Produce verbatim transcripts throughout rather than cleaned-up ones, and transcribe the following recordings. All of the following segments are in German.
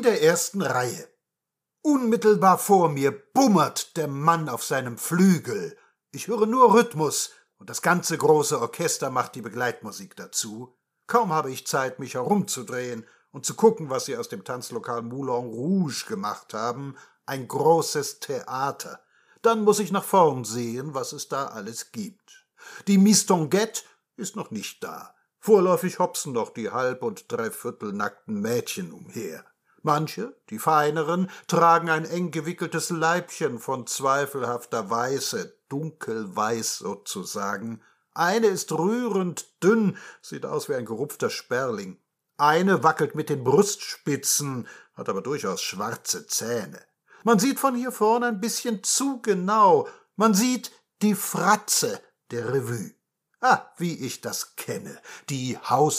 In der ersten Reihe. Unmittelbar vor mir bummert der Mann auf seinem Flügel. Ich höre nur Rhythmus, und das ganze große Orchester macht die Begleitmusik dazu. Kaum habe ich Zeit, mich herumzudrehen und zu gucken, was sie aus dem Tanzlokal Moulin Rouge gemacht haben. Ein großes Theater. Dann muss ich nach vorn sehen, was es da alles gibt. Die Mistonguette ist noch nicht da. Vorläufig hopsen noch die halb- und dreiviertel nackten Mädchen umher. Manche, die feineren, tragen ein eng gewickeltes Leibchen von zweifelhafter Weiße, dunkelweiß sozusagen. Eine ist rührend dünn, sieht aus wie ein gerupfter Sperling. Eine wackelt mit den Brustspitzen, hat aber durchaus schwarze Zähne. Man sieht von hier vorne ein bisschen zu genau. Man sieht die Fratze der Revue. Ah, wie ich das kenne, die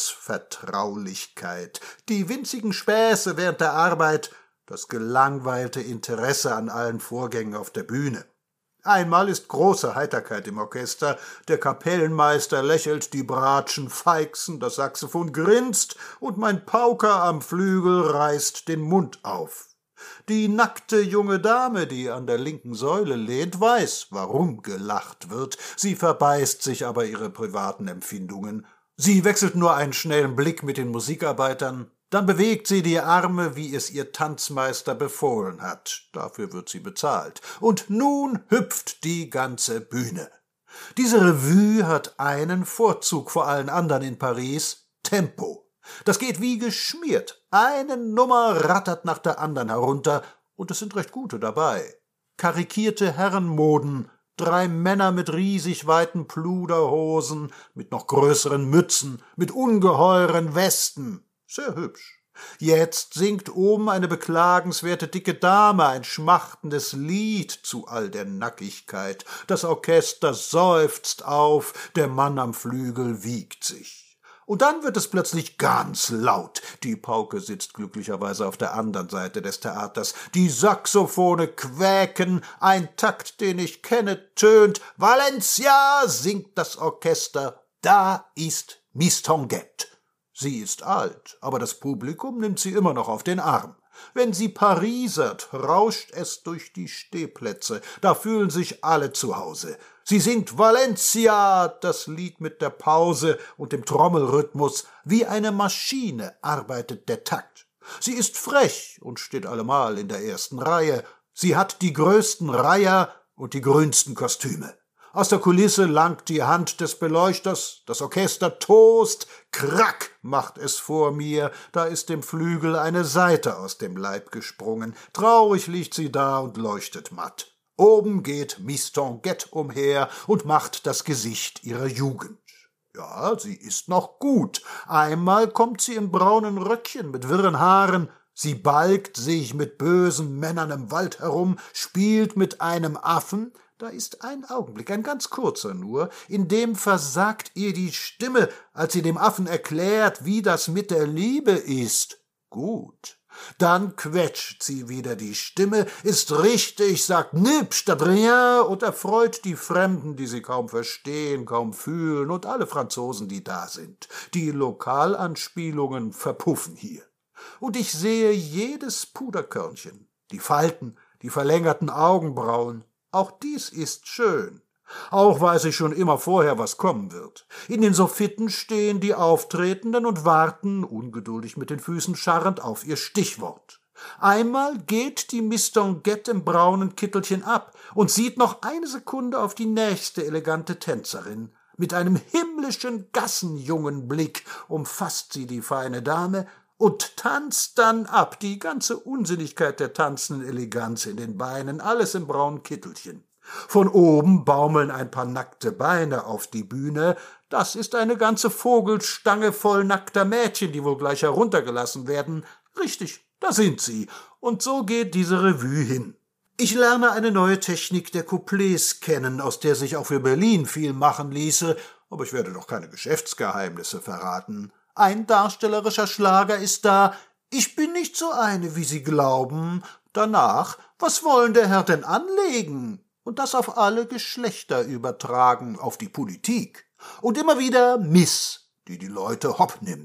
Hausvertraulichkeit, die winzigen Späße während der Arbeit, das gelangweilte Interesse an allen Vorgängen auf der Bühne. Einmal ist große Heiterkeit im Orchester, der Kapellenmeister lächelt, die Bratschen feixen, das Saxophon grinst und mein Pauker am Flügel reißt den Mund auf. Die nackte junge Dame, die an der linken Säule lehnt, weiß, warum gelacht wird. Sie verbeißt sich aber ihre privaten Empfindungen. Sie wechselt nur einen schnellen Blick mit den Musikarbeitern, dann bewegt sie die Arme, wie es ihr Tanzmeister befohlen hat. Dafür wird sie bezahlt. Und nun hüpft die ganze Bühne. Diese Revue hat einen Vorzug vor allen anderen in Paris: Tempo. Das geht wie geschmiert. Eine Nummer rattert nach der anderen herunter, und es sind recht gute dabei. Karikierte Herrenmoden, drei Männer mit riesig weiten Pluderhosen, mit noch größeren Mützen, mit ungeheuren Westen. Sehr hübsch. Jetzt singt oben eine beklagenswerte dicke Dame ein schmachtendes Lied zu all der Nackigkeit. Das Orchester seufzt auf, der Mann am Flügel wiegt sich. Und dann wird es plötzlich ganz laut. Die Pauke sitzt glücklicherweise auf der anderen Seite des Theaters. Die Saxophone quäken, ein Takt, den ich kenne, tönt. Valencia, singt das Orchester. Da ist Mistonguette. Sie ist alt, aber das Publikum nimmt sie immer noch auf den Arm. Wenn sie parisert, rauscht es durch die Stehplätze. Da fühlen sich alle zu Hause. Sie singt Valencia, das Lied mit der Pause und dem Trommelrhythmus. Wie eine Maschine arbeitet der Takt. Sie ist frech und steht allemal in der ersten Reihe. Sie hat die größten Reiher und die grünsten Kostüme. Aus der Kulisse langt die Hand des Beleuchters, das Orchester tost, krack macht es vor mir, da ist dem Flügel eine Saite aus dem Leib gesprungen. Traurig liegt sie da und leuchtet matt. Oben geht Mistonguette umher und macht das Gesicht ihrer Jugend. Ja, sie ist noch gut. Einmal kommt sie im braunen Röckchen mit wirren Haaren. Sie balgt sich mit bösen Männern im Wald herum, spielt mit einem Affen. Da ist ein Augenblick, ein ganz kurzer nur, in dem versagt ihr die Stimme, als sie dem Affen erklärt, wie das mit der Liebe ist. Gut. Dann quetscht sie wieder die Stimme, ist richtig, sagt nip statt rien und erfreut die Fremden, die sie kaum verstehen, kaum fühlen, und alle Franzosen, die da sind. Die Lokalanspielungen verpuffen hier. Und ich sehe jedes Puderkörnchen, die Falten, die verlängerten Augenbrauen. Auch dies ist schön. Auch weiß ich schon immer vorher, was kommen wird. In den Soffitten stehen die Auftretenden und warten, ungeduldig mit den Füßen scharrend, auf ihr Stichwort. Einmal geht die Mistonguette im braunen Kittelchen ab und sieht noch eine Sekunde auf die nächste elegante Tänzerin. Mit einem himmlischen Gassenjungenblick umfasst sie die feine Dame und tanzt dann ab, die ganze Unsinnigkeit der tanzenden Eleganz in den Beinen, alles im braunen Kittelchen. Von oben baumeln ein paar nackte Beine auf die Bühne. Das ist eine ganze Vogelstange voll nackter Mädchen, die wohl gleich heruntergelassen werden. Richtig, da sind sie. Und so geht diese Revue hin. Ich lerne eine neue Technik der Couplets kennen, aus der sich auch für Berlin viel machen ließe, aber ich werde doch keine Geschäftsgeheimnisse verraten. Ein darstellerischer Schlager ist da: Ich bin nicht so eine, wie Sie glauben. Danach: Was wollen der Herr denn anlegen? Und das auf alle Geschlechter übertragen, auf die Politik. Und immer wieder Miss, die die Leute hopp nimmt.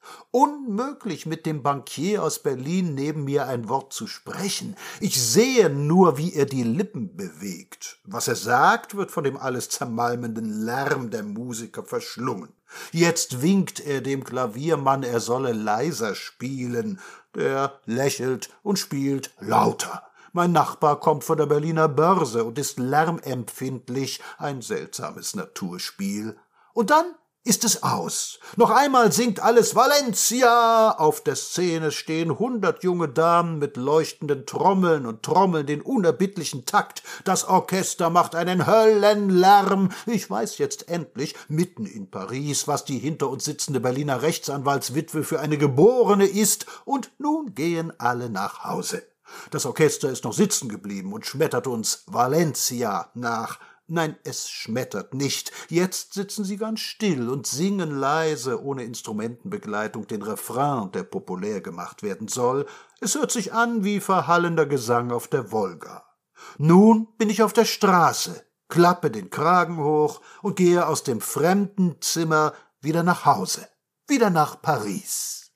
Unmöglich, mit dem Bankier aus Berlin neben mir ein Wort zu sprechen. Ich sehe nur, wie er die Lippen bewegt. Was er sagt, wird von dem alles zermalmenden Lärm der Musiker verschlungen. Jetzt winkt er dem Klaviermann, er solle leiser spielen. Der lächelt und spielt lauter. Mein Nachbar kommt von der Berliner Börse und ist lärmempfindlich, ein seltsames Naturspiel. Und dann ist es aus. Noch einmal singt alles Valencia. Auf der Szene stehen hundert junge Damen mit leuchtenden Trommeln und trommeln den unerbittlichen Takt. Das Orchester macht einen Höllenlärm. Ich weiß jetzt endlich, mitten in Paris, was die hinter uns sitzende Berliner Rechtsanwaltswitwe für eine Geborene ist. Und nun gehen alle nach Hause. Das Orchester ist noch sitzen geblieben und schmettert uns Valencia nach. Nein, es schmettert nicht. Jetzt sitzen sie ganz still und singen leise, ohne Instrumentenbegleitung, den Refrain, der populär gemacht werden soll. Es hört sich an wie verhallender Gesang auf der Wolga. Nun bin ich auf der Straße, klappe den Kragen hoch und gehe aus dem fremden Zimmer wieder nach Hause, wieder nach Paris.